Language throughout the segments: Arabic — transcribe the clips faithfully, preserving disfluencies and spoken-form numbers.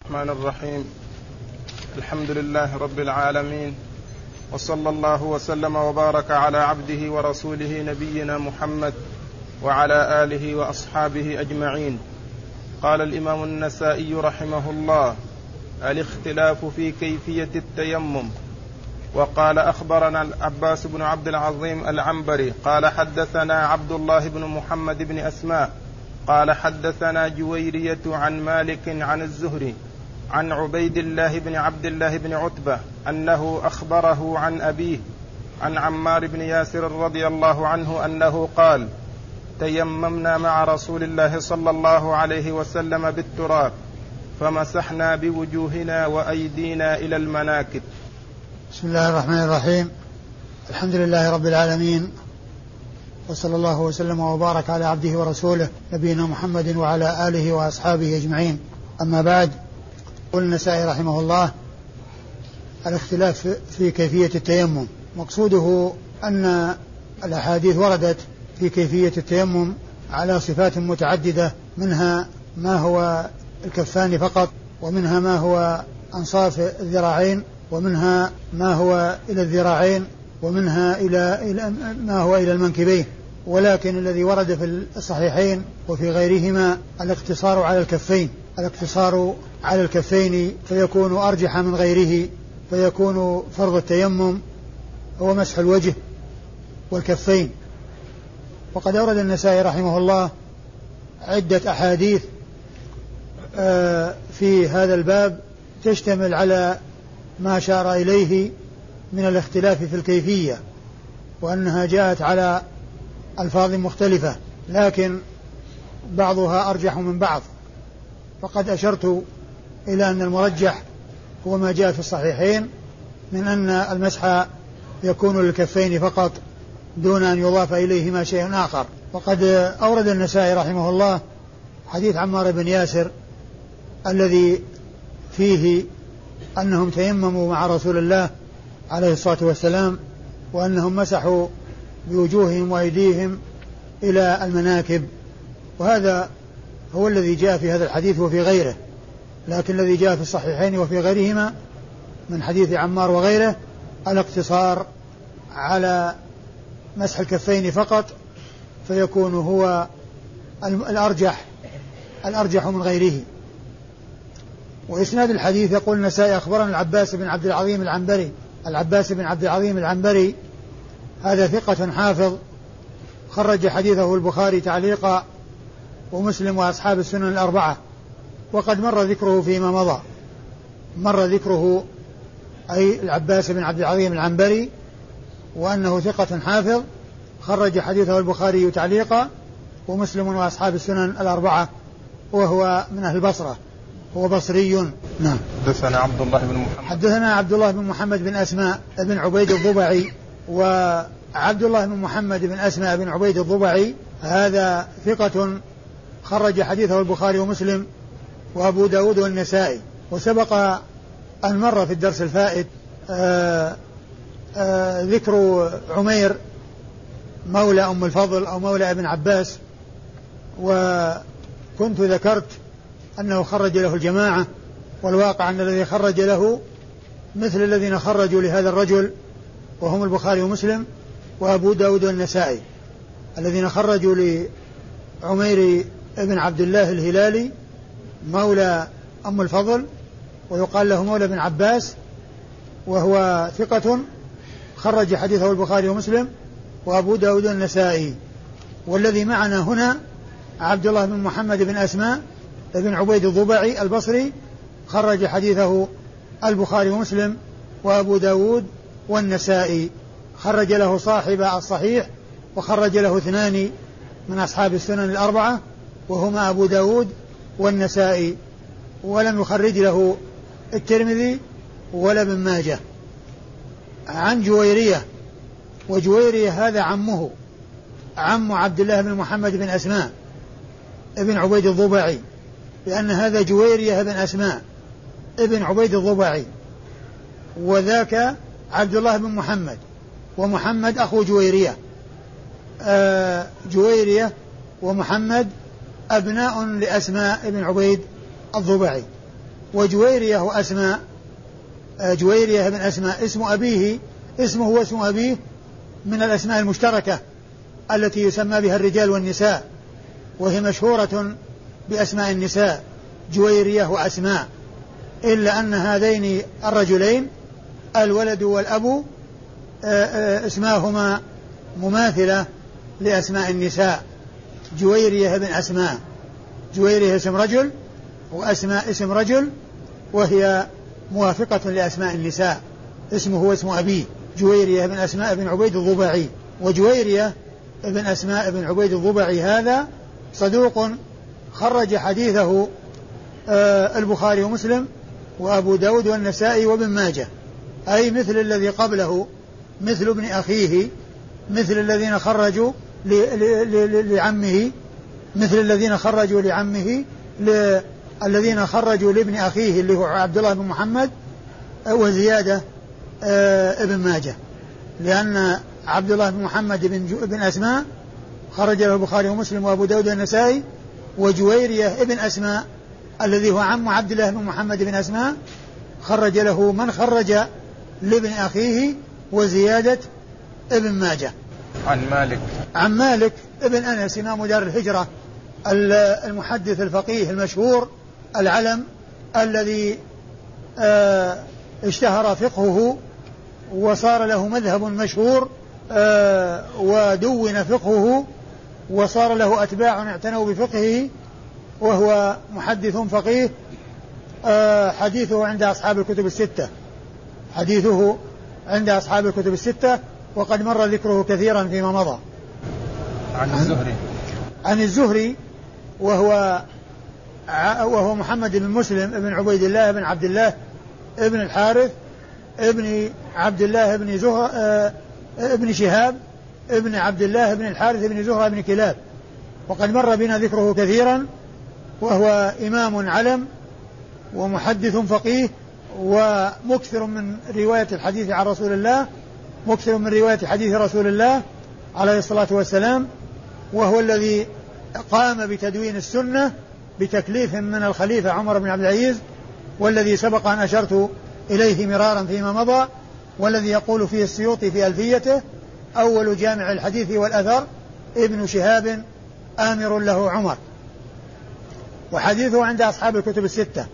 الرحمن الرحيم. الحمد لله رب العالمين، وصلى الله وسلم وبارك على عبده ورسوله نبينا محمد وعلى آله وأصحابه أجمعين. قال الإمام النسائي رحمه الله: الاختلاف في كيفية التيمم. وقال أخبرنا العباس بن عبد العظيم العنبري قال حدثنا عبد الله بن محمد بن أسماء قال حدثنا جويرية عن مالك عن الزهري عن عبيد الله بن عبد الله بن عتبة أنه أخبره عن أبيه عن عمار بن ياسر رضي الله عنه أنه قال: تيممنا مع رسول الله صلى الله عليه وسلم بالتراب فمسحنا بوجوهنا وأيدينا إلى المناكب. بسم الله الرحمن الرحيم. الحمد لله رب العالمين، وصلى الله وسلم وبارك على عبده ورسوله نبينا محمد وعلى آله وأصحابه أجمعين. أما بعد، قال النسائي رحمه الله: الاختلاف في كيفية التيمم. مقصوده أن الأحاديث وردت في كيفية التيمم على صفات متعددة، منها ما هو الكفان فقط، ومنها ما هو أنصاف الذراعين، ومنها ما هو إلى الذراعين، ومنها إلى ما هو إلى المنكبين. ولكن الذي ورد في الصحيحين وفي غيرهما الاقتصار على الكفين الاقتصار على الكفين فيكون أرجح من غيره، فيكون فرض التيمم هو مسح الوجه والكفين. وقد أورد النسائي رحمه الله عدة أحاديث في هذا الباب تشتمل على ما أشار إليه من الاختلاف في الكيفية، وأنها جاءت على ألفاظ مختلفة، لكن بعضها أرجح من بعض. فقد أشرت إلى أن المرجح هو ما جاء في الصحيحين من أن المسح يكون للكفين فقط دون أن يضاف إليهما شيء آخر. وقد أورد النسائي رحمه الله حديث عمار بن ياسر الذي فيه أنهم تيمموا مع رسول الله عليه الصلاة والسلام، وأنهم مسحوا بوجوههم وأيديهم إلى المناكب. وهذا هو الذي جاء في هذا الحديث وفي غيره، لكن الذي جاء في الصحيحين وفي غيرهما من حديث عمار وغيره الاقتصار على مسح الكفين فقط، فيكون هو الأرجح الأرجح من غيره. وإسناد الحديث يقول النسائي: أخبرنا العباس بن عبد العظيم العنبري العباس بن عبد العظيم العنبري هذا ثقة حافظ، خرج حديثه البخاري تعليقا ومسلم وأصحاب السنن الأربعة. وقد مر ذكره فيما مضى، مر ذكره أي العباس بن عبد العظيم العنبري، وأنه ثقة حافظ، خرج حديثه البخاري تعليقا ومسلم وأصحاب السنن الأربعة، وهو من أهل البصرة، هو بصري. نعم. حدثنا عبد الله بن محمد حدثنا عبد الله بن محمد بن أسماء بن عبيد الضبعي. وعبد الله بن محمد بن أسماء بن عبيد الضبعي هذا ثقة، خرج حديثه البخاري ومسلم وأبو داود والنسائي. وسبق أن مر في الدرس الفائت آآ آآ ذكر عمير مولى أم الفضل أو مولى ابن عباس، وكنت ذكرت أنه خرج له الجماعة، والواقع أن الذي خرج له مثل الذين خرجوا لهذا الرجل، وهم البخاري ومسلم وأبو داود والنسائي. الذين خرجوا لعمير ابن عبد الله الهلالي مولى أم الفضل، ويقال له مولى ابن عباس، وهو ثقة، خرج حديثه البخاري ومسلم وأبو داود والنسائي. والذي معنا هنا عبد الله بن محمد بن أسماء ابن عبيد الضبعي البصري، خرج حديثه البخاري ومسلم وأبو داود والنسائي، خرج له صاحب الصحيح، وخرج له اثنان من أصحاب السنن الأربعة وهما أبو داود والنسائي، ولم يخرج له الترمذي ولا ابن ماجه. عن جويرية، وجويرية هذا عمه، عم عبد الله بن محمد بن أسماء ابن عبيد الضبعي، لأن هذا جويرية بن أسماء ابن عبيد الضبعي، وذاك عبد الله بن محمد، ومحمد أخو جويرية. آه جويرية ومحمد أبناء لأسماء ابن عبيد الضبعي، وجويرية وأسماء. جويرية بن أسماء اسم أبيه اسمه واسم أبيه من الأسماء المشتركة التي يسمى بها الرجال والنساء، وهي مشهورة بأسماء النساء جويرية وأسماء، إلا أن هذين الرجلين الولد والأب اسماهما مماثلة لأسماء النساء. جويرية بن أسماء، جويرية اسم رجل وأسماء اسم رجل، وهي موافقة لأسماء النساء. اسمه واسم أبيه جويرية بن أسماء بن عبيد الضبعي. وجويرية بن أسماء بن عبيد الضبعي هذا صدوق خرج حديثه البخاري ومسلم وأبو داود والنسائي وابن ماجه، أي مثل الذي قبله، مثل ابن أخيه، مثل الذين خرجوا لعمه، مثل الذين خرجوا لعمه الذين خرجوا لابن أخيه اللي هو عبد الله بن محمد وزيادة ابن ماجه، لأن عبد الله بن محمد بن, بن أسماء خرج له البخاري ومسلم وأبو داود والنسائي، وجويرية ابن أسماء الذي هو عم عبد الله بن محمد بن أسماء خرج له من خرج لابن أخيه وزيادة ابن ماجه. عن مالك عن مالك ابن أنس إمام دار الهجرة المحدث الفقيه المشهور العلم الذي اه اشتهر فقهه وصار له مذهب مشهور اه ودون فقهه وصار له أتباع اعتنوا بفقهه، وهو محدث فقيه اه حديثه عند أصحاب الكتب الستة، حديثه عند أصحاب الكتب الستة، وقد مر ذكره كثيرا فيما مضى. عن الزهري عن الزهري وهو وهو محمد بن مسلم بن عبيد الله بن عبد الله ابن الحارث ابن عبد الله بن زهر ابن شهاب ابن عبد الله بن الحارث بن زهرة بن كلاب، وقد مر بنا ذكره كثيرا، وهو إمام علم ومحدث فقيه ومكثر من رواية الحديث عن رسول الله، مكثر من رواية حديث رسول الله عليه الصلاة والسلام، وهو الذي قام بتدوين السنة بتكليف من الخليفة عمر بن عبد العزيز، والذي سبق أن أشرت إليه مرارا فيما مضى، والذي يقول فيه السيوطي في ألفيته: أول جامع الحديث والأثر ابن شهاب آمر له عمر. وحديثه عند أصحاب الكتب الستة.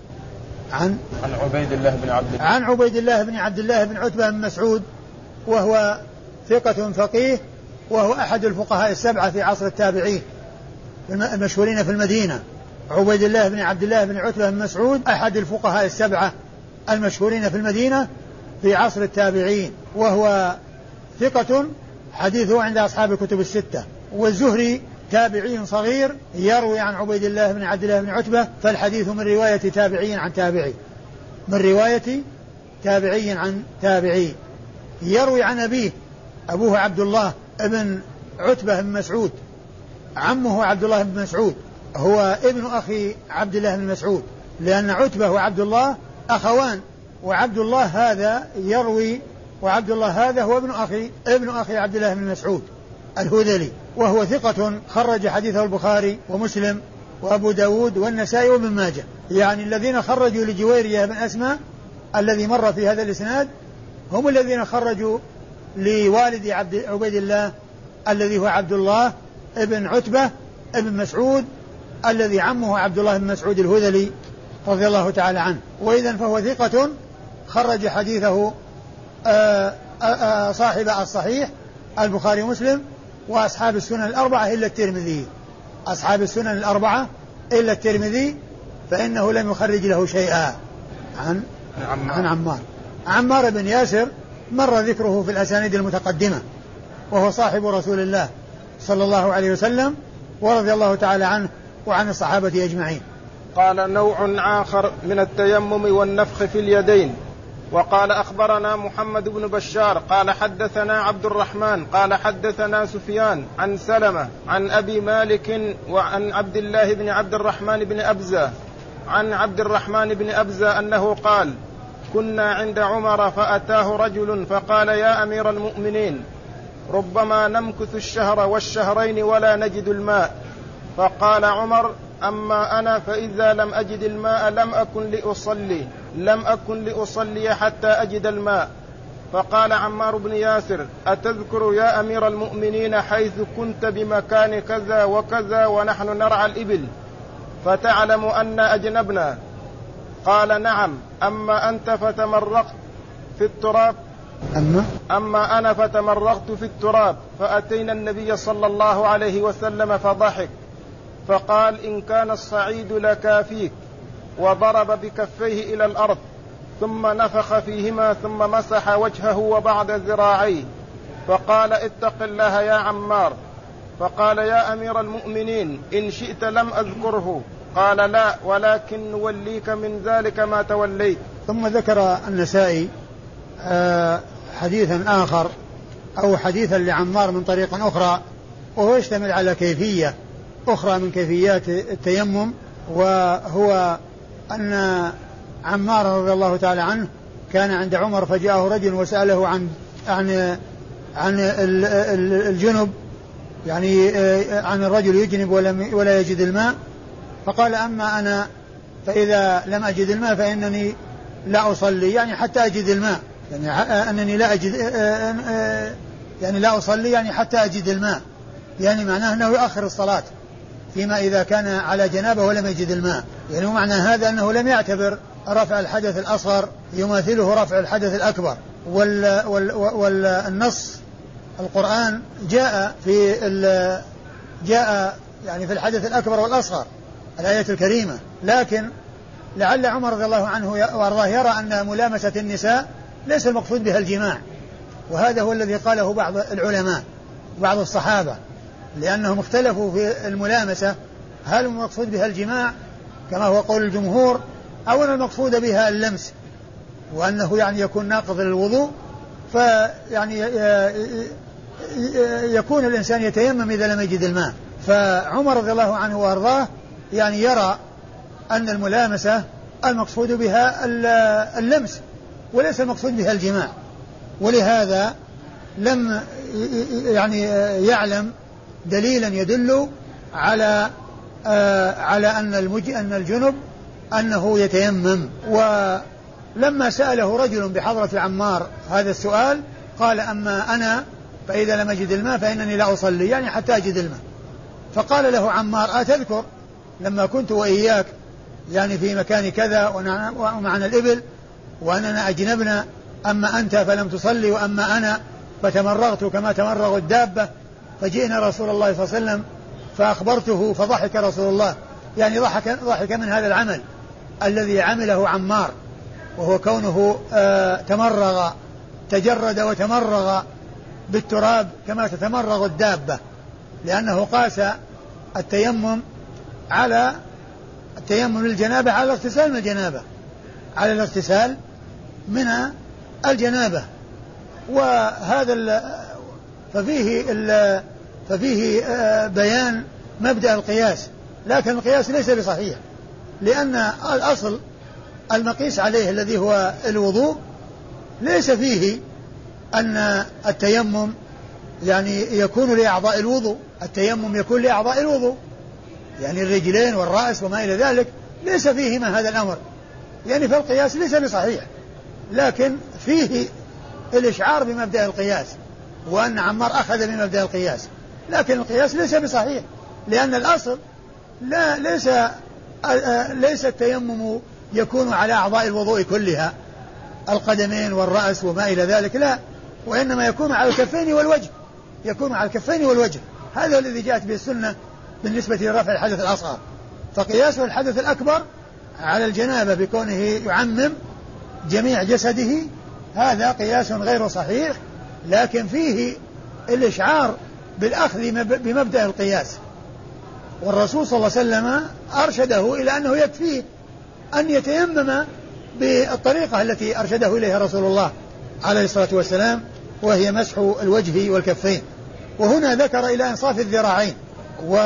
عن عن عبيد الله بن عبد الله عن عبيد الله بن عبد الله بن عتبة بن مسعود، وهو ثقة فقيه، وهو أحد الفقهاء السبعة في عصر التابعين المشهورين في المدينة. عبيد الله بن عبد الله بن عتبة بن مسعود أحد الفقهاء السبعة المشهورين في المدينة في عصر التابعين، وهو ثقة حديثه عند أصحاب الكتب الستة. والزهري تابعي صغير يروي عن عبيد الله بن عبد الله بن عتبة، فالحديث من رواية تابعي عن تابعي، من رواية تابعي عن تابعي. يروي عن أبيه، أبوه عبد الله بن عتبة بن مسعود، عمه عبد الله بن مسعود، هو ابن أخي عبد الله بن مسعود، لأن عتبة وعبد الله أخوان، وعبد الله هذا يروي، وعبد الله هذا هو ابن أخي ابن أخي عبد الله بن مسعود الهذلي، وهو ثقة خرج حديثه البخاري ومسلم وأبو داود والنسائي وابن ماجه. يعني الذين خرجوا لجويرية بن أسماء الذي مر في هذا الإسناد هم الذين خرجوا لوالد عبد عبيد الله الذي هو عبد الله ابن عتبة ابن مسعود، الذي عمه عبد الله بن مسعود الهذلي رضي الله تعالى عنه. وإذن فهو ثقة خرج حديثه آآ آآ صاحب الصحيح البخاري ومسلم وأصحاب السنن الأربعة إلا الترمذي، أصحاب السنن الأربعة إلا الترمذي فإنه لم يخرج له شيئا. عن عمار. عن عمار عمار بن ياسر مر ذكره في الأسانيد المتقدمة، وهو صاحب رسول الله صلى الله عليه وسلم ورضي الله تعالى عنه وعن الصحابة أجمعين. قال: نوع آخر من التيمم والنفخ في اليدين. وقال: أخبرنا محمد بن بشار قال حدثنا عبد الرحمن قال حدثنا سفيان عن سلمة عن أبي مالك وعن عبد الله بن عبد الرحمن بن أبزة عن عبد الرحمن بن أبزة أنه قال: كنا عند عمر فأتاه رجل فقال: يا أمير المؤمنين، ربما نمكث الشهر والشهرين ولا نجد الماء. فقال عمر: أما أنا فإذا لم أجد الماء لم أكن لأصلي لم أكن لأصلي حتى أجد الماء. فقال عمار بن ياسر: أتذكر يا أمير المؤمنين حيث كنت بمكان كذا وكذا ونحن نرعى الإبل فتعلم أن أجنبنا؟ قال: نعم. أما أنت فتمرقت في التراب أما, أما أنا فتمرقت في التراب فأتينا النبي صلى الله عليه وسلم فضحك فقال: إن كان الصعيد لكافيك، وضرب بكفيه إلى الأرض ثم نفخ فيهما ثم مسح وجهه وبعد ذراعيه فقال: اتق الله يا عمار. فقال: يا أمير المؤمنين إن شئت لم أذكره. قال: لا، ولكن نوليك من ذلك ما توليت. ثم ذكر النسائي حديثا آخر أو حديثا لعمار من طريق أخرى، وهو يشتمل على كيفية أخرى من كيفيات التيمم، وهو أن عمار رضي الله تعالى عنه كان عند عمر فجاءه رجل وسأله عن عن عن الجنب، يعني عن الرجل يجنب ولا يجد الماء، فقال: أما أنا فإذا لم أجد الماء فإنني لا أصلي، يعني حتى أجد الماء، يعني أنني لا أجد يعني لا أصلي يعني حتى أجد الماء، يعني معناه أنه يؤخر الصلاة فيما إذا كان على جنابه ولم يجد الماء. يعني معنى هذا أنه لم يعتبر رفع الحدث الأصغر يماثله رفع الحدث الأكبر. وال وال والنص القرآن جاء في جاء يعني في الحدث الأكبر والأصغر الآية الكريمة، لكن لعل عمر رضي الله عنه وارضاه يرى أن ملامسة النساء ليس المقصود بها الجماع، وهذا هو الذي قاله بعض العلماء بعض الصحابة، لأنهم اختلفوا في الملامسة، هل المقصود بها الجماع كما هو قول الجمهور أو أن المقصود بها اللمس، وأنه يعني يكون ناقض للوضوء، فيعني يكون الإنسان يتيمم إذا لم يجد الماء. فعمر رضي الله عنه وارضاه يعني يرى أن الملامسة المقصود بها اللمس وليس المقصود بها الجماع، ولهذا لم يعني يعلم دليلا يدل على على أن أن الجنب أنه يتيمم. ولما سأله رجل بحضرة عمار هذا السؤال قال: أما أنا فإذا لم أجد الماء فإنني لا أصلي، يعني حتى أجد الماء. فقال له عمار: أتذكر لما كنت وإياك يعني في مكان كذا ومعنا الإبل وأننا أجنبنا، أما أنت فلم تصلي وأما أنا فتمرغت كما تمرغ الدابة، فجئنا رسول الله صلى الله عليه وسلم فأخبرته فضحك رسول الله، يعني ضحك, ضحك من هذا العمل الذي عمله عمار، وهو كونه آه تمرغ تجرد وتمرغ بالتراب كما تتمرغ الدابة، لأنه قاس التيمم على التيمم للجنابة على الاغتسال من الجنابة على الاغتسال من الجنابة. وهذا ال ففيه ال ففيه بيان مبدأ القياس، لكن القياس ليس بصحيح، لأن الأصل المقيس عليه الذي هو الوضوء ليس فيه أن التيمم يعني يكون لأعضاء الوضوء، التيمم يكون لأعضاء الوضوء يعني الرجلين والرأس وما إلى ذلك، ليس فيهما هذا الأمر، يعني فالقياس ليس بصحيح، لكن فيه الإشعار بمبدأ القياس، وأن عمار أخذ بمبدأ القياس، لكن القياس ليس بصحيح، لأن الأصل لا ليس ليس التيمم يكون على أعضاء الوضوء كلها القدمين والرأس وما إلى ذلك، لا، وإنما يكون على الكفين والوجه، يكون على الكفين والوجه، هذا الذي جاءت به السنة بالنسبة لرفع الحدث الأصغر. فقياسه الحدث الأكبر على الجنابة بكونه يعمم جميع جسده هذا قياس غير صحيح، لكن فيه الإشعار بالأخذ بمبدأ القياس، والرسول صلى الله عليه وسلم أرشده إلى أنه يكفيه أن يتيمم بالطريقة التي أرشده إليها رسول الله عليه الصلاة والسلام، وهي مسح الوجه والكفين. وهنا ذكر إلى إنصاف الذراعين، و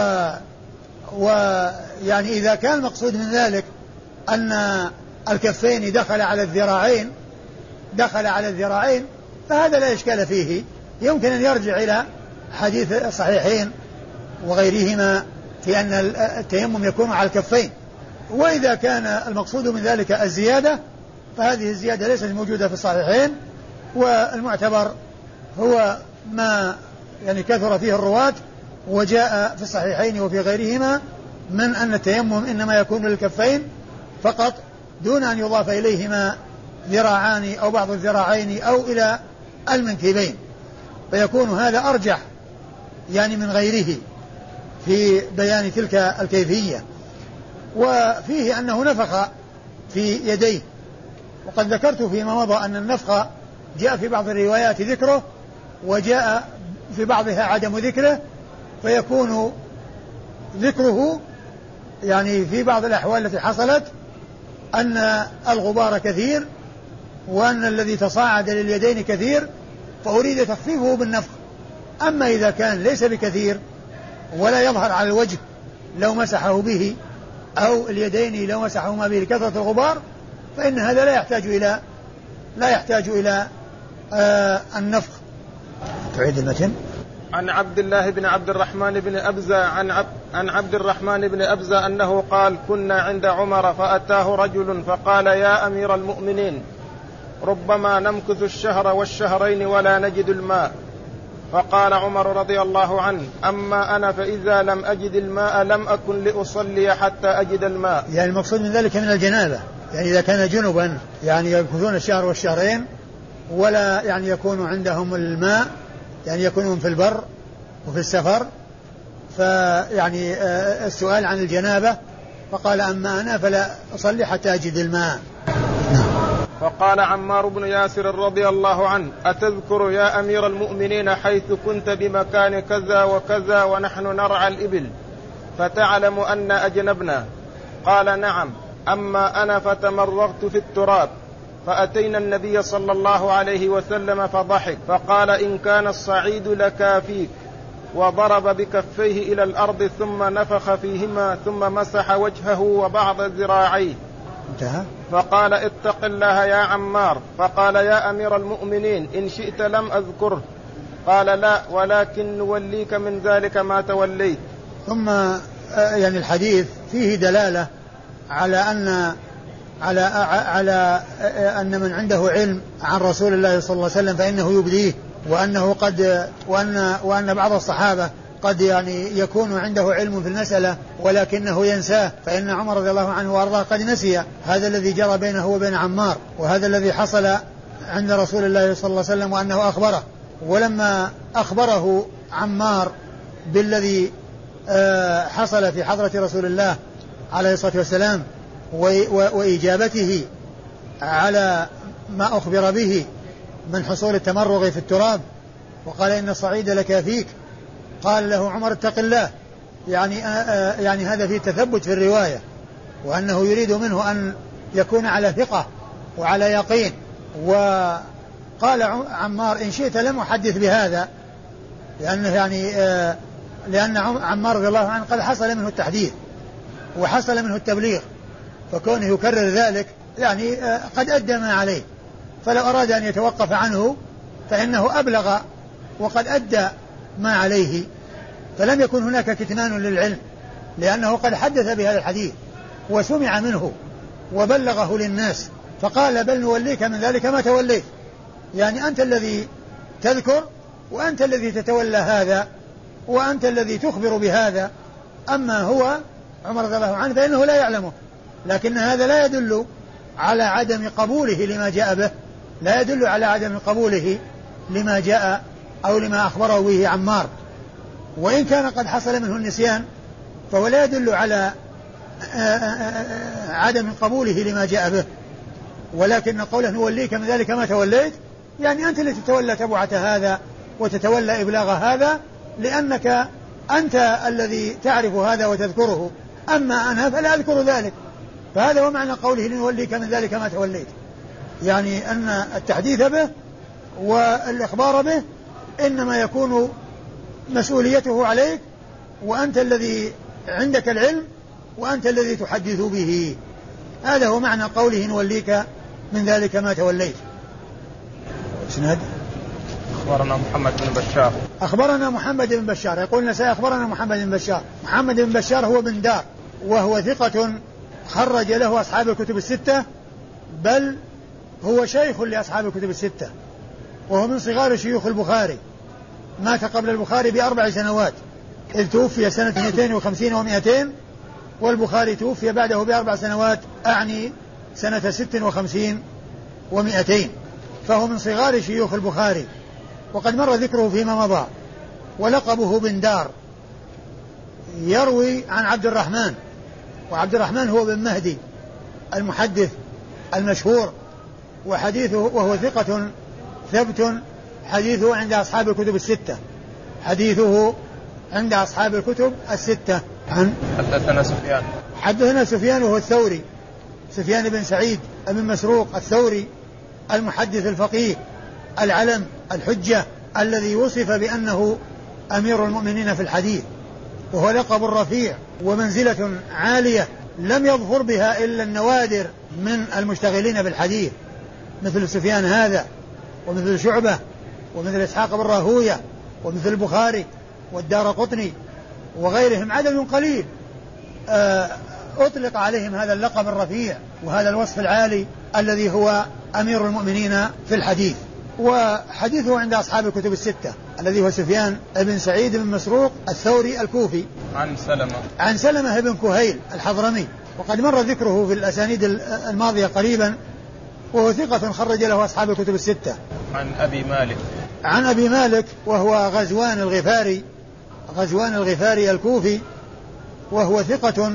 ويعني إذا كان المقصود من ذلك أن الكفين دخل على الذراعين دخل على الذراعين فهذا لا إشكال فيه، يمكن أن يرجع إلى حديث الصحيحين وغيرهما في أن التيمم يكون على الكفين. وإذا كان المقصود من ذلك الزيادة فهذه الزيادة ليست موجودة في الصحيحين، والمعتبر هو ما يعني كثر فيه الرواة وجاء في الصحيحين وفي غيرهما من أن التيمم إنما يكون للكفين فقط دون أن يضاف إليهما ذراعان أو بعض الذراعين أو إلى المنكبين، فيكون هذا أرجح يعني من غيره في بيان تلك الكيفية. وفيه أنه نفخ في يديه، وقد ذكرت فيما مضى أن النفخ جاء في بعض الروايات ذكره وجاء في بعضها عدم ذكره، فيكون ذكره يعني في بعض الأحوال التي حصلت أن الغبار كثير وأن الذي تصاعد لليدين كثير فأريد تخفيفه بالنفخ. أما إذا كان ليس بكثير ولا يظهر على الوجه لو مسحه به أو اليدين لو مسحهما به لكثرة الغبار فإن هذا لا يحتاج إلى لا يحتاج إلى آه النفخ. تعيد المتن. عن عبد الله بن عبد الرحمن بن أبزة عن عب عن عبد الرحمن بن أبزة أنه قال: كنا عند عمر فأتاه رجل فقال: يا أمير المؤمنين، ربما نمكث الشهر والشهرين ولا نجد الماء. فقال عمر رضي الله عنه: أما أنا فإذا لم أجد الماء لم أكن لأصلي حتى أجد الماء. يعني المقصود من ذلك من الجنابة، يعني إذا كان جنبا يعني يمكثون الشهر والشهرين ولا يعني يكون عندهم الماء، يعني يكونون في البر وفي السفر، فيعني السؤال عن الجنابة، فقال: أما أنا فلا أصلي حتى أجد الماء. فقال عمار بن ياسر رضي الله عنه: أتذكر يا أمير المؤمنين حيث كنت بمكان كذا وكذا ونحن نرعى الإبل فتعلم أن أجنبنا؟ قال: نعم. أما أنا فتمرغت في التراب فأتينا النبي صلى الله عليه وسلم فضحك فقال: إن كان الصعيد لكافيك، وضرب بكفيه إلى الأرض ثم نفخ فيهما ثم مسح وجهه وبعض ذراعيه. فقال: اتق الله يا عمار. فقال: يا أمير المؤمنين، إن شئت لم أذكره. قال: لا، ولكن نوليك من ذلك ما توليت. ثم يعني الحديث فيه دلالة على أن على على أن من عنده علم عن رسول الله صلى الله عليه وسلم فإنه يبديه، وأنه قد وأن وأن بعض الصحابة قد يعني يكون عنده علم في المسألة ولكنه ينساه، فإن عمر رضي الله عنه وأرضاه قد نسي هذا الذي جرى بينه وبين عمار، وهذا الذي حصل عند رسول الله صلى الله عليه وسلم وأنه أخبره. ولما أخبره عمار بالذي حصل في حضرة رسول الله عليه الصلاة والسلام وإجابته على ما أخبر به من حصول التمرغ في التراب، وقال: إن الصعيد لكافيك، قال له عمر: اتق الله. يعني آآ يعني هذا فيه تثبت في الرواية، وأنه يريد منه أن يكون على ثقة وعلى يقين. وقال عمار: إن شئت لم أحدث بهذا، لأنه يعني لأن عمار رضي الله عنه قد حصل منه التحديث وحصل منه التبليغ، فكونه يكرر ذلك يعني قد أدى ما عليه، فلو أراد أن يتوقف عنه فإنه أبلغ وقد أدى ما عليه، فلم يكن هناك كتمان للعلم، لأنه قد حدث بهذا الحديث وسمع منه وبلغه للناس. فقال: بل نوليك من ذلك ما توليت، يعني أنت الذي تذكر وأنت الذي تتولى هذا وأنت الذي تخبر بهذا، أما هو عمر رضي الله عنه فإنه لا يعلمه. لكن هذا لا يدل على عدم قبوله لما جاء به، لا يدل على عدم قبوله لما جاء أو لما أخبره به عمار، وإن كان قد حصل منه النسيان فهو لا يدل على عدم قبوله لما جاء به، ولكن قوله نوليك من ذلك ما توليت، يعني أنت اللي تتولى تبعة هذا وتتولى إبلاغ هذا، لأنك أنت الذي تعرف هذا وتذكره، أما أنا فلا أذكر ذلك. فهذا هو معنى قوله نوليك من ذلك ما توليت، يعني أن التحديث به والإخبار به إنما يكون مسؤوليته عليك، وأنت الذي عندك العلم وأنت الذي تحدث به. هذا هو معنى قوله نوليك من ذلك ما توليت. اسناد أخبرنا محمد بن بشار. أخبرنا محمد بن بشار، يقول النسائي أخبرنا محمد بن بشار. محمد بن بشار هو بن دار، وهو ثقة خرج له أصحاب الكتب الستة، بل هو شيخ لأصحاب الكتب الستة، وهو من صغار شيوخ البخاري، مات قبل البخاري بأربع سنوات، إذ توفي سنة اثنتين وخمسين ومائتين، والبخاري توفي بعده بأربع سنوات، أعني سنة ست وخمسين ومائتين، فهو من صغار شيوخ البخاري، وقد مر ذكره فيما مضى. ولقبه بن دار، يروي عن عبد الرحمن، وعبد الرحمن هو بن مهدي المحدث المشهور، وحديثه وهو ثقة ثبت، حديثه عند أصحاب الكتب الستة، حديثه عند أصحاب الكتب الستة. عن حدثنا سفيان حدثنا سفيان وهو الثوري، سفيان بن سعيد بن مسروق الثوري، المحدث الفقيه العلم الحجة، الذي وصف بأنه أمير المؤمنين في الحديث، وهو لقب رفيع ومنزلة عالية لم يظفر بها إلا النوادر من المشتغلين بالحديث، مثل سفيان هذا، ومثل شعبة، ومثل إسحاق بن راهوية، ومثل البخاري والدارقطني وغيرهم، عدد قليل أطلق عليهم هذا اللقب الرفيع وهذا الوصف العالي الذي هو أمير المؤمنين في الحديث. وحديثه عند أصحاب الكتب الستة، الذي هو سفيان بن سعيد بن مسروق الثوري الكوفي، عن سلمة عن سلمة بن كهيل الحضرمي، وقد مر ذكره في الأسانيد الماضية قريبا، وهو ثقة خرج له أصحاب الكتب الستة. عن أبي مالك عن أبي مالك وهو غزوان الغفاري، غزوان الغفاري الكوفي، وهو ثقة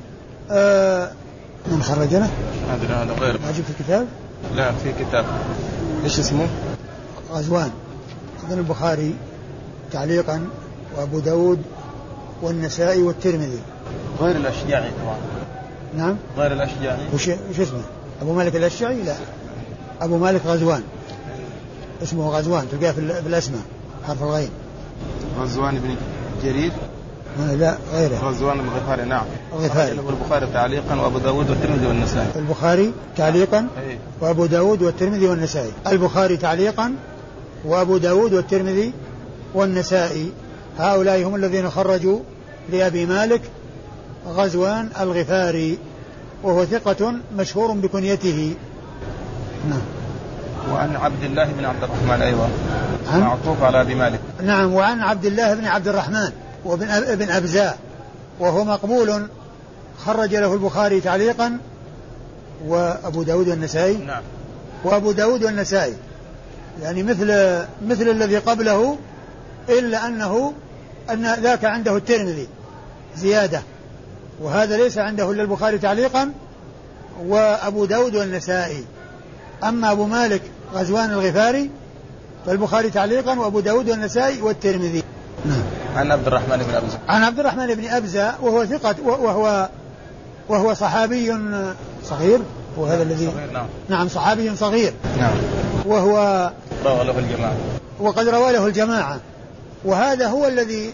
آه من خرج له؟ هذا هذا غير واجب في الكتاب؟ لا في كتاب. ايش اسمه؟ غزوان، أظن البخاري تعليقا، وأبو داود والنسائي والترمذي. غير الأشجعي طبعا. نعم غير الأشجعي. وش وش اسمه؟ أبو مالك الأشجعي؟ لا، أبو مالك غزوان، اسمه غزوان، تلقاه في الأسماء حرف الغين. غزوان بن جرير؟ لا غيره. غزوان الغفاري. نعم الغفاري. البخاري تعليقا وأبو داود والترمذي والنسائي. البخاري تعليقا أيه. وأبو داود والترمذي والنسائي. البخاري تعليقا وأبو داود والترمذي والنسائي، هؤلاء هم الذين خرجوا لأبي مالك غزوان الغفاري، وهو ثقة مشهور بكنيته. نعم. وعن عبد الله بن عبد الرحمن، أيوة عن معطوف على أبي مالك. نعم. وعن عبد الله بن عبد الرحمن وابن ابن أبزاء، وهو مقبول خرج له البخاري تعليقا وأبو داود والنسائي. نعم. وأبو داود والنسائي، يعني مثل مثل الذي قبله، إلا أنه أن ذاك عنده الترمذي زيادة، وهذا ليس عنده إلا البخاري تعليقا وأبو داود والنسائي. أما أبو مالك غزوان الغفاري فالبخاري تعليقا وأبو داود والنسائي والترمذي. نعم. عن عبد الرحمن بن أبزة. عن عبد الرحمن بن أبزة، وهو ثقة، وهو وهو صحابي صغير، وهذا الذي نعم. نعم صحابي صغير. نعم. وهو روى له الجماعة، وقد روى له الجماعة، وهذا هو الذي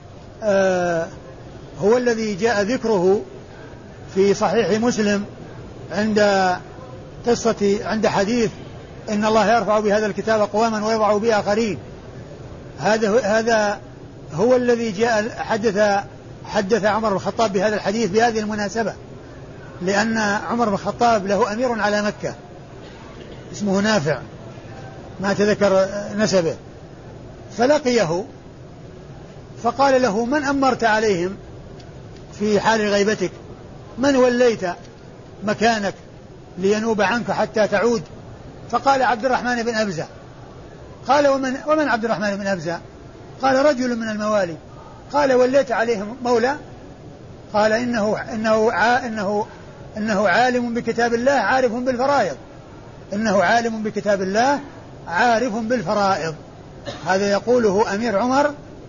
آه هو الذي جاء ذكره في صحيح مسلم عند قصة عند حديث إن الله يرفع بهذا الكتاب أقواما ويضع به آخرين. هذا هذا هو الذي جاء حدث حدث عمر بن الخطاب بهذا الحديث بهذه المناسبة، لأن عمر بن الخطاب له أمير على مكة اسمه نافع، ما تذكر نسبه، فلقيه فقال له: من أمرت عليهم في حال غيبتك؟ من وليت مكانك لينوب عنك حتى تعود؟ فقال: عبد الرحمن بن أبزة. قال: ومن, ومن عبد الرحمن بن أبزة؟ قال: رجل من الموالي. قال: وليت عليهم مولى؟ قال: إنه, إنه, إنه, إنه عالم بكتاب الله عارف بالفرائض. إنه عالم بكتاب الله عارف بالفرائض. هذا يقوله أمير عمر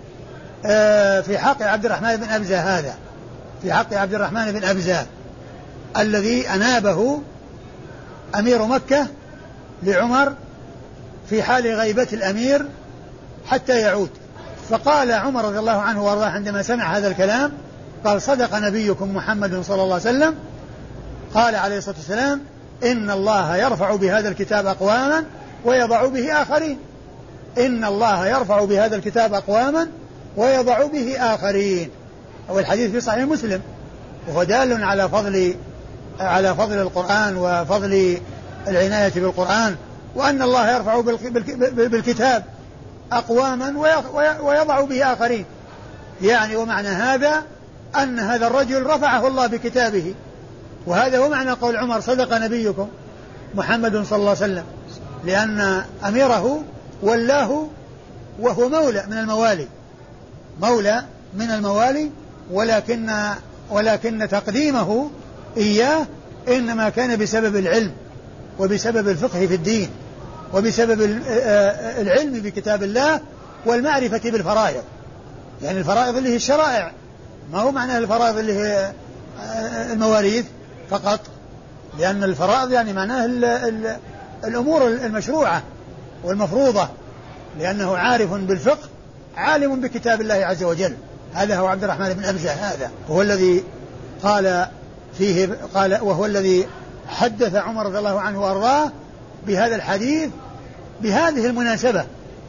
في حق عبد الرحمن بن أبزة، هذا في حق عبد الرحمن بن أبزة الذي أنابه أمير مكة لعمر في حال غيبة الأمير حتى يعود. فقال عمر رضي الله عنه وارضاه عندما سمع هذا الكلام، قال: صدق نبيكم محمد صلى الله عليه وسلم. قال عليه الصلاة والسلام: إن الله يرفع بهذا الكتاب أقواما ويضع به آخرين. إن الله يرفع بهذا الكتاب أقواما ويضع به آخرين. والحديث في صحيح مسلم، وهو دال على فضل على فضل القرآن وفضل العناية بالقرآن، وأن الله يرفع بالكتاب أقواما ويضع به آخرين. يعني ومعنى هذا أن هذا الرجل رفعه الله بكتابه، وهذا هو معنى قول عمر صدق نبيكم محمد صلى الله عليه وسلم، لأن أميره ولاه وهو مولى من الموالي مولى من الموالي ولكن ولكن تقديمه إياه إنما كان بسبب العلم وبسبب الفقه في الدين وبسبب العلم بكتاب الله والمعرفة بالفرائض. يعني الفرائض اللي هي الشرائع، ما هو معنى الفرائض اللي هي المواريث فقط، لأن الفرائض يعني معناه ال ال الأمور المشروعة والمفروضة، لأنه عارف بالفقه عالم بكتاب الله عز وجل. هذا هو عبد الرحمن بن أبزة، هذا وهو الذي قال فيه قال وهو الذي حدث عمر رضي الله عنه وأرضاه بهذا الحديث بهذه المناسبة.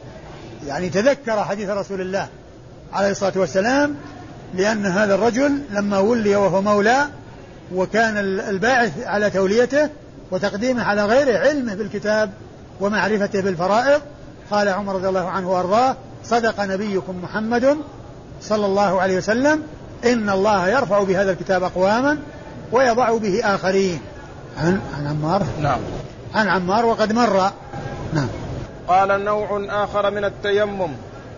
يعني تذكر حديث رسول الله عليه الصلاة والسلام، لأن هذا الرجل لما ولي وهو مولى وكان الباعث على توليته وتقديمه على غيره علمه بالكتاب ومعرفته بالفرائض، قال عمر رضي الله عنه وأرضاه صدق نبيكم محمد صلى الله عليه وسلم إن الله يرفع بهذا الكتاب أقواما ويضع به آخرين. عن, عن عمار نعم عن عمار وقد مر. نعم. قال نوع آخر من التيمم.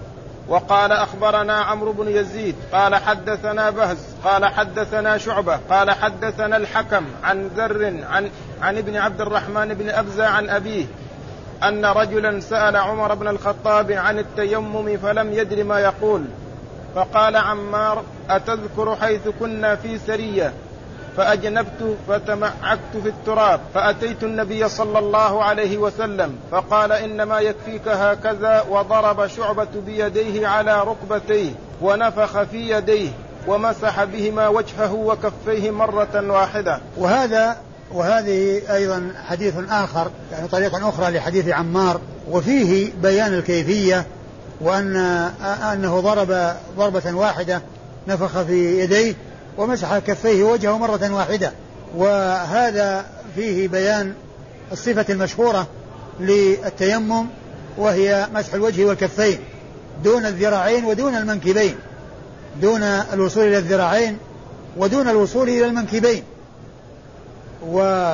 وقال أخبرنا عمرو بن يزيد قال حدثنا بهز قال حدثنا شعبة قال حدثنا الحكم عن ذر عن, عن ابن عبد الرحمن بن أبزة عن أبيه أن رجلا سأل عمر بن الخطاب عن التيمم فلم يدر ما يقول، فقال عمار أتذكر حيث كنا في سرية فأجنبت فتمعكت في التراب فأتيت النبي صلى الله عليه وسلم فقال إنما يكفيك هكذا، وضرب شعبة بيديه على ركبتيه ونفخ في يديه ومسح بهما وجهه وكفيه مرة واحدة. وهذا وهذه أيضا حديث آخر، يعني طريقة أخرى لحديث عمار، وفيه بيان الكيفية، وأن أنه ضرب ضربة واحدة نفخ في يديه ومسح كفيه وجهه مرة واحدة. وهذا فيه بيان الصفة المشهورة للتيمم، وهي مسح الوجه والكفين دون الذراعين ودون المنكبين، دون الوصول إلى الذراعين ودون الوصول إلى المنكبين. و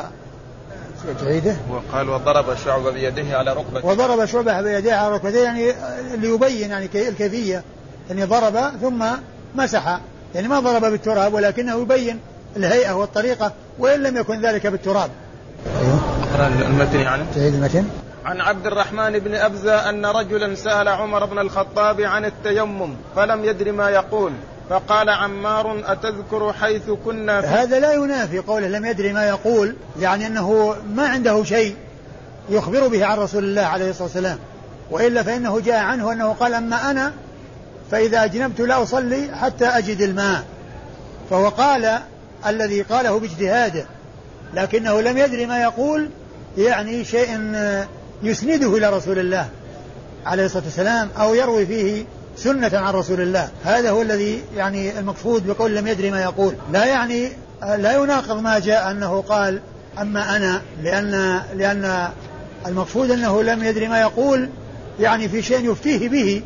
تعيده وقال وضرب شعبة بيده على ركبته وضرب شعبة بيده على ركبته، يعني ليبين يعني الكيفية، يعني ضرب ثم مسح، يعني ما ضرب بالتراب ولكنه يبين الهيئة والطريقة، وإن لم يكن ذلك بالتراب. أيوه. أقرأ المتن يعني. تعيد المتن. عن عبد الرحمن بن أبزة أن رجلا سأل عمر بن الخطاب عن التيمم فلم يدر ما يقول، فقال عمار أتذكر حيث كنا في. هذا لا ينافي قوله لم يدري ما يقول، يعني أنه ما عنده شيء يخبر به عن رسول الله عليه الصلاة والسلام، وإلا فإنه جاء عنه أنه قال أما أنا فإذا أجنبت لا أصلي حتى أجد الماء، فهو قال الذي قاله باجتهاده، لكنه لم يدري ما يقول، يعني شيء يسنده إلى رسول الله عليه الصلاة والسلام أو يروي فيه سنة عن رسول الله. هذا هو الذي يعني المقصود بقول لم يدري ما يقول، لا يعني لا يناقض ما جاء أنه قال أما أنا، لأن لأن المقصود أنه لم يدري ما يقول يعني في شيء يفتيه به،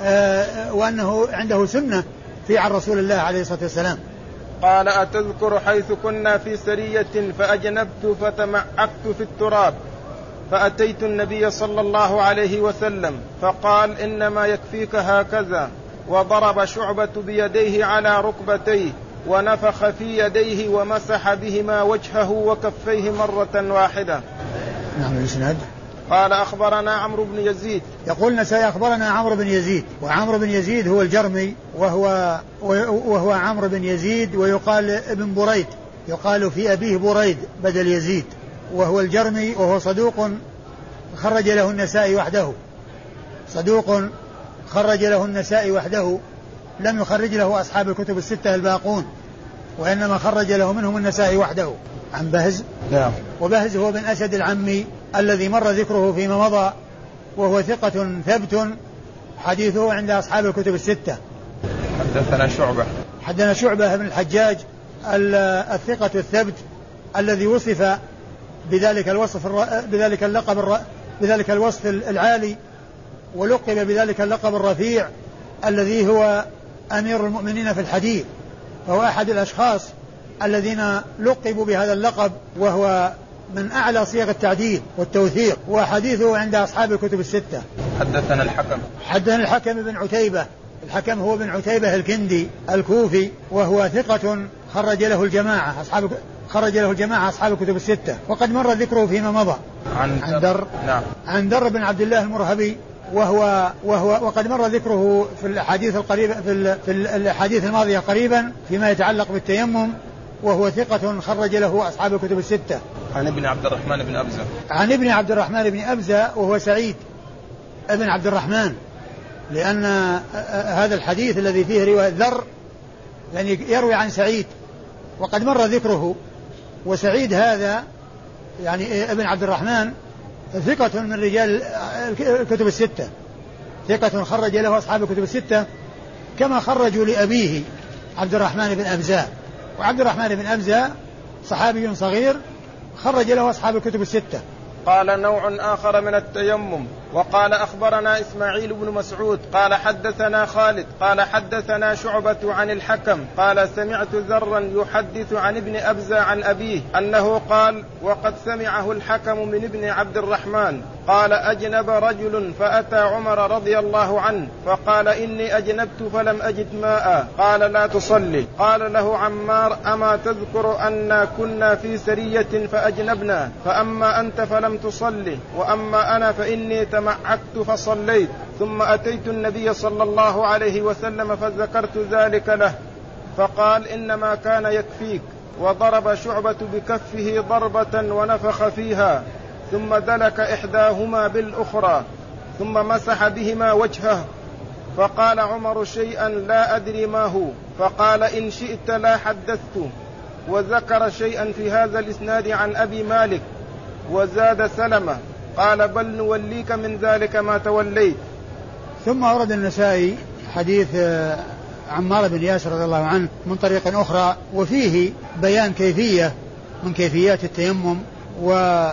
آه وأنه عنده سنة في عن رسول الله عليه الصلاة والسلام. قال أتذكر حيث كنا في سرية فأجنبت فتمعكت في التراب فأتيت النبي صلى الله عليه وسلم فقال إنما يكفيك هكذا، وضرب شعبة بيديه على ركبتيه ونفخ في يديه ومسح بهما وجهه وكفيه مرة واحدة. نعم. الإسناد. قال أخبرنا عمرو بن يزيد. يقول نسائي أخبرنا عمرو بن يزيد، وعمرو بن يزيد هو الجرمي، وهو وهو عمرو بن يزيد، ويقال ابن بريد، يقال في أبيه بريد بدل يزيد، وهو الجرمي، وهو صدوق خرج له النسائي وحده، صدوق خرج له النسائي وحده، لم يخرج له أصحاب الكتب الستة الباقون، وإنما خرج له منهم النسائي وحده. عن بهز. نعم. وبهز هو بن أسد العمي الذي مر ذكره فيما مضى، وهو ثقة ثبت حديثه عند أصحاب الكتب الستة. حدثنا شعبة حدثنا شعبة بن الحجاج الثقة الثبت الذي وصف بذلك الوصف بذلك اللقب بذلك الوصف العالي، ولقب بذلك اللقب الرفيع الذي هو أمير المؤمنين في الحديث، فهو أحد الأشخاص الذين لقبوا بهذا اللقب، وهو من أعلى صيغ التعديل والتوثيق، وحديثه عند أصحاب الكتب الستة. حدثنا الحكم حدثنا الحكم بن عتيبة. الحكم هو بن عتيبة الكندي الكوفي، وهو ثقة خرج له الجماعة أصحاب خرج له الجماعة أصحاب الكتب الستة، وقد مر ذكره فيما مضى. عن, عن در نعم. عن در بن عبد الله المرهبي، وهو وهو وقد مر ذكره في الأحاديث القريبة في, في الأحاديث الماضية قريبا فيما يتعلق بالتيمم، وهو ثقة خرج له أصحاب الكتب الستة. عن ابن عبد الرحمن بن أبزة عن ابن عبد الرحمن بن أبزة وهو سعيد ابن عبد الرحمن، لأن هذا الحديث الذي فيه رواية ذر يعني يروي عن سعيد وقد مر ذكره، وسعيد هذا يعني ابن عبد الرحمن ثقة من رجال الكتب الستة، ثقة خرج له أصحاب الكتب الستة كما خرجوا لأبيه عبد الرحمن بن أبزة. وعبد الرحمن بن أبزة صحابي صغير خرج له أصحاب الكتب الستة. قال نوع آخر من التيمم. وقال أخبرنا إسماعيل بن مسعود قال حدثنا خالد قال حدثنا شعبة عن الحكم قال سمعت ذرا يحدث عن ابن أبزة عن أبيه أنه قال وقد سمعه الحكم من ابن عبد الرحمن قال أجنب رجل فأتى عمر رضي الله عنه فقال إني أجنبت فلم أجد ماء قال لا تصلي. قال له عمار أما تذكر أن كنا في سرية فأجنبنا فأما أنت فلم تصلي وأما أنا فإني تمعكت فصليت. ثم أتيت النبي صلى الله عليه وسلم فذكرت ذلك له فقال إنما كان يكفيك. وضرب شعبة بكفه ضربة ونفخ فيها ثم دلك إحداهما بالأخرى ثم مسح بهما وجهه. فقال عمر شيئا لا أدري ما هو فقال إن شئت لا حدثت. وذكر شيئا في هذا الإسناد عن أبي مالك وزاد سلمة قال بل نوليك من ذلك ما توليت. ثم أورد النسائي حديث عمار بن ياسر رضي الله عنه من طريق أخرى وفيه بيان كيفية من كيفيات التيمم، و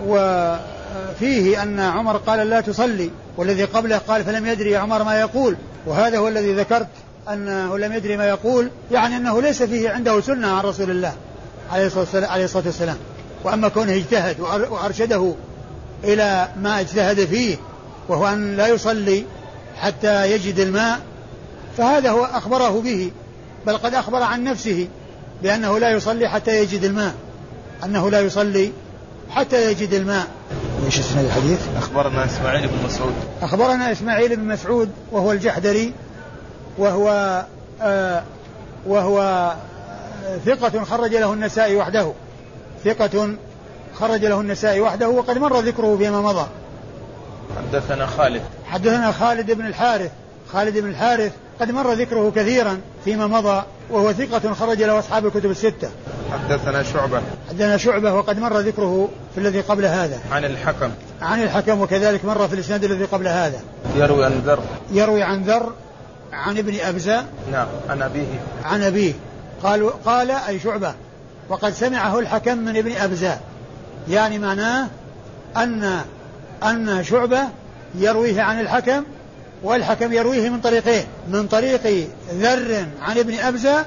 وفيه أن عمر قال لا تصلي، والذي قبله قال فلم يدري عمر ما يقول، وهذا هو الذي ذكرت أنه لم يدري ما يقول، يعني أنه ليس فيه عنده سنة عن رسول الله عليه الصلاة والسلام. وأما كونه اجتهد وأرشده إلى ما اجتهد فيه وهو أن لا يصلي حتى يجد الماء فهذا هو أخبره به، بل قد أخبر عن نفسه بأنه لا يصلي حتى يجد الماء، أنه لا يصلي حتى يجد الماء. ايش اسم الحديث؟ أخبرنا إسماعيل بن مسعود أخبرنا إسماعيل بن مسعود وهو الجحدري، وهو آه وهو آه ثقة خرج له النسائي وحده، ثقة خرج له النسائي وحده وقد مر ذكره فيما مضى. حدثنا خالد حدثنا خالد بن الحارث خالد بن الحارث قد مر ذكره كثيرا فيما مضى، وهو ثقة خرج له أصحاب الكتب الستة. حدثنا شعبة حدثنا شعبة وقد مر ذكره في الذي قبل هذا. عن الحكم عن الحكم وكذلك مر في الإسناد الذي قبل هذا. يروي عن ذر يروي عن ذر عن ابن أبزة نعم عن أبيه عن أبيه قال قال أي شعبة وقد سمعه الحكم من ابن أبزة، يعني معناه أن أن شعبة يرويه عن الحكم والحكم يرويه من طريقين، من طريق ذر عن ابن أبزة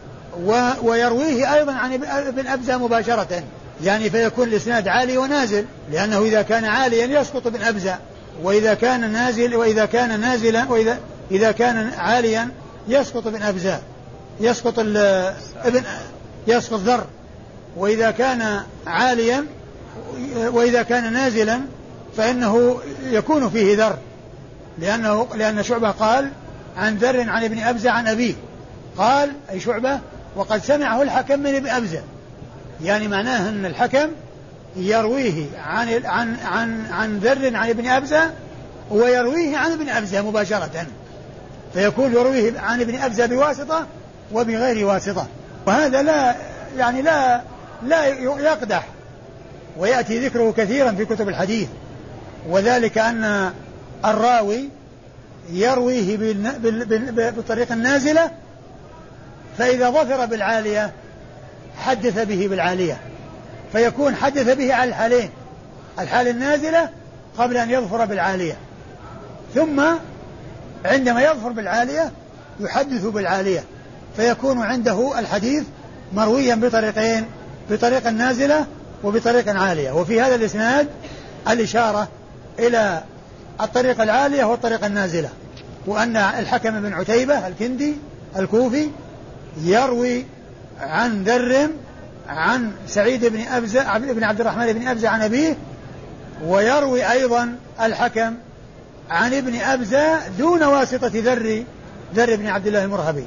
ويرويه أيضا عن ابن أبزة مباشرة، يعني فيكون الإسناد عالي ونازل، لأنه إذا كان عاليا يسقط ابن أبزة، وإذا كان نازل وإذا كان نازلا وإذا إذا كان عاليا يسقط ابن أبزة، يسقط ابن يسقط ذر، وإذا كان عاليا وإذا كان نازلا فإنه يكون فيه ذر، لأنه لأن شعبة قال عن ذر عن ابن أبزة عن أبيه، قال أي شعبة وقد سمعه الحكم من ابن أبزة، يعني معناه أن الحكم يرويه عن عن عن عن ذر عن ابن أبزة ويرويه عن ابن أبزة مباشرة، فيكون يرويه عن ابن أبزة بواسطة وبغير واسطة، وهذا لا يعني لا لا يقدح، ويأتي ذكره كثيرا في كتب الحديث، وذلك أن الراوي يرويه بالطريق النازلة، فإذا ظفر بالعالية حدث به بالعالية، فيكون حدث به على الحالين، الحال النازلة قبل أن يظفر بالعالية، ثم عندما يظفر بالعالية يحدث بالعالية، فيكون عنده الحديث مرويا بطريقين، بطريق نازلة وبطريق عالية. وفي هذا الإسناد الإشارة إلى الطريق العالية والطريق النازلة، وأن الحكم بن عتيبة الكندي الكوفي يروي عن ذر عن سعيد بن أبزة بن عبد الرحمن بن أبزة عن أبيه، ويروي أيضا الحكم عن ابن أبزة دون واسطة ذر ذر بن عبد الله المرهبي.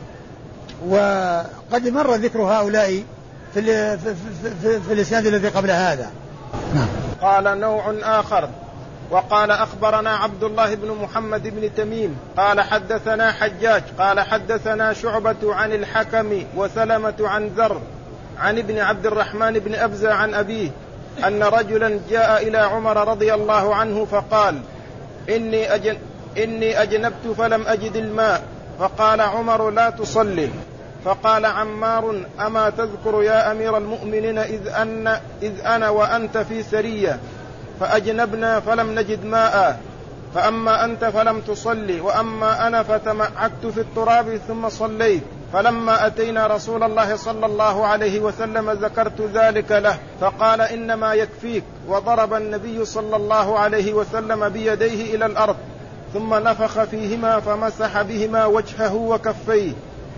وقد مر ذكر هؤلاء في, في, في, في, في الإسناد الذي قبل هذا. نعم. قال نوع آخر وقال أخبرنا عبد الله بن محمد بن تميم قال حدثنا حجاج قال حدثنا شعبة عن الحكم وسلمة عن ذر عن ابن عبد الرحمن بن أبزة عن أبيه أن رجلا جاء إلى عمر رضي الله عنه فقال إني, أجن إني أجنبت فلم أجد الماء، فقال عمر لا تصلي، فقال عمار أما تذكر يا أمير المؤمنين إذ, أن إذ أنا وأنت في سرية فأجنبنا فلم نجد ماء، فأما أنت فلم تصلي وأما أنا فتمعكت في التراب ثم صليت، فلما أتينا رسول الله صلى الله عليه وسلم ذكرت ذلك له فقال إنما يكفيك، وضرب النبي صلى الله عليه وسلم بيديه إلى الأرض ثم نفخ فيهما فمسح بهما وجهه وكفيه.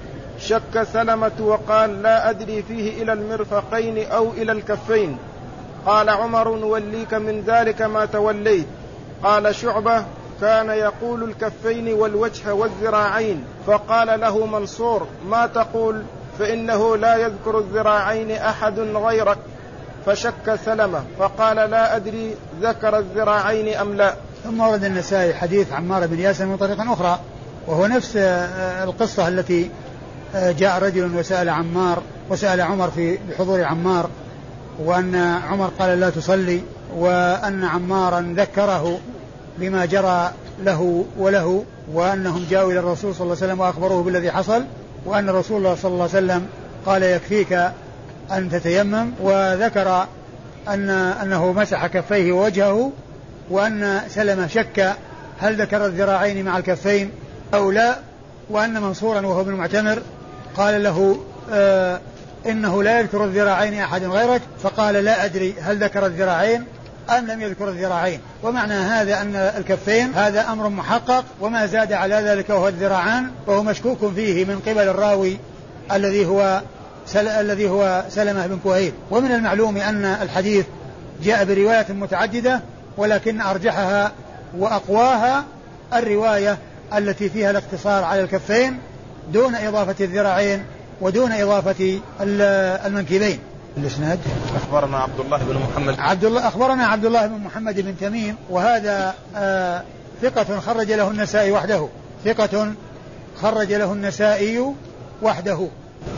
شك سلمة وقال لا أدري فيه إلى المرفقين أو إلى الكفين. قال عمر نوليك من ذلك ما توليت. قال شعبة كان يقول الكفين والوجه والذراعين، فقال له منصور ما تقول؟ فإنه لا يذكر الذراعين أحد غيرك. فشك سلمة فقال لا أدري ذكر الذراعين أم لا. ثم ورد النسائي حديث عمار بن ياسر من طريق أخرى، وهو نفس القصة التي جاء رجل وسأل عمار وسأل عمر في بحضور عمار، وأن عمر قال لا تصلي، وأن عمارا ذكره بما جرى له وله، وأنهم جاءوا إلى الرسول صلى الله عليه وسلم وأخبروه بالذي حصل، وأن الرسول الله صلى الله عليه وسلم قال يكفيك أن تتيمم، وذكر أن أنه مسح كفيه ووجهه، وأن سلمة شك هل ذكر الذراعين مع الكفين أو لا، وأن منصورا وهو ابن معتمر قال له آه إنه لا يذكر الذراعين أحد غيرك، فقال لا أدري هل ذكر الذراعين أم لم يذكر الذراعين. ومعنى هذا أن الكفين هذا أمر محقق، وما زاد على ذلك وهو الذراعان وهو مشكوك فيه من قبل الراوي الذي هو سل... الذي هو سلمة بن كهيل. ومن المعلوم أن الحديث جاء برواية متعددة، ولكن أرجحها وأقواها الرواية التي فيها الاقتصار على الكفين دون إضافة الذراعين ودون إضافة المنكبين. الإسناد أخبرنا عبد الله بن محمد عبد الله أخبرنا عبد الله بن محمد بن تميم، وهذا آه ثقة خرج له النسائي وحده ثقة خرج له النسائي وحده.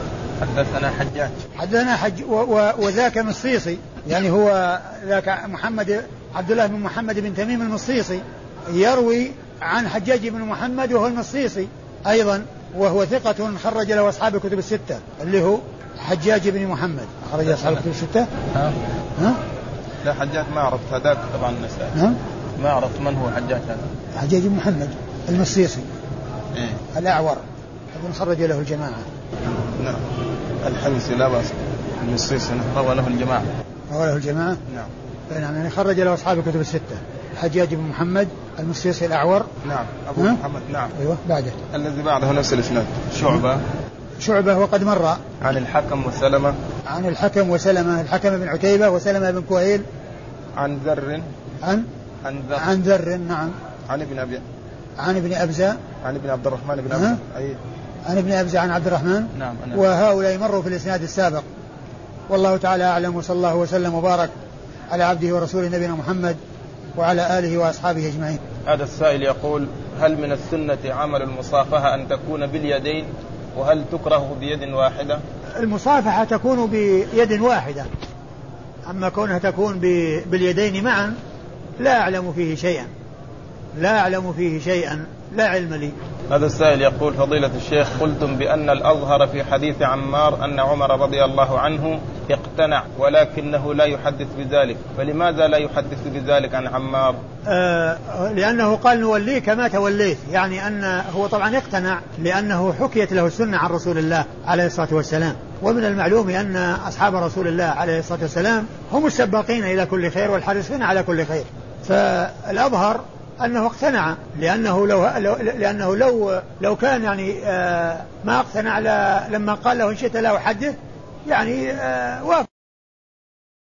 حدثنا حجاج حدثنا حج وذاك مصيصي، يعني هو ذاك محمد عبد الله بن محمد بن تميم المصيصي يروي عن حجاج بن محمد وهو المصيصي أيضا، وهو ثقة خرج له أصحاب الكتب الستة، اللي هو حجاج بن محمد خرج أصحاب الكتب الستة. ها؟ ها؟ لا حجاج ما عرفت هذاك طبعا النسائي. ها؟ ما عرفت من هو حجاج هذا. حجاج بن محمد المصيصي إيه؟ الأعور هذا خرج له الجماعة. نعم. الحمصي لا بأس المصيصي روى له الجماعة. روى له الجماعة. نعم. نعم يعني خرج له أصحاب الكتب الستة. حجاج بن محمد المصيصي الأعور. نعم. أبو ها؟ محمد. نعم. أيوة بعده. الذي بعده نفس الإسناد. شعبة. شعبة وقد مر. عن الحكم وسلمة. عن الحكم وسلمة الحكم بن عتيبة وسلمة بن كهيل. عن ذر. عن عن ذر. عن ذر نعم. عن ابن أبي. عن ابن أبزة. عن ابن عبد الرحمن بن أبزة. أي. عن ابن أبزة عن عبد الرحمن. نعم. أنا. وهؤلاء مروا في الإسناد السابق. والله تعالى أعلم، وصلى الله وسلم وبارك على عبده ورسوله نبينا محمد وعلى آله وأصحابه أجمعين. هذا السائل يقول: هل من السنة عمل المصافحة أن تكون باليدين، وهل تكره بيد واحدة؟ المصافحة تكون بيد واحدة، أما كونها تكون باليدين معا لا أعلم فيه شيئا لا أعلم فيه شيئا لا علم لي. هذا السائل يقول: فضيلة الشيخ، قلتم بأن الأظهر في حديث عمار أن عمر رضي الله عنه اقتنع ولكنه لا يحدث بذلك، فلماذا لا يحدث بذلك عن عمار؟ آه لأنه قال نوليك ما توليت، يعني أن هو طبعا اقتنع لأنه حكيت له السنة عن رسول الله عليه الصلاة والسلام، ومن المعلوم أن أصحاب رسول الله عليه الصلاة والسلام هم السباقين إلى كل خير والحريصين على كل خير. فالأظهر أنه اقتنع، لأنه لو لأنه لو لو كان يعني آه ما اقتنع لما قال له إن شئت لا أحدث، يعني آه وافق.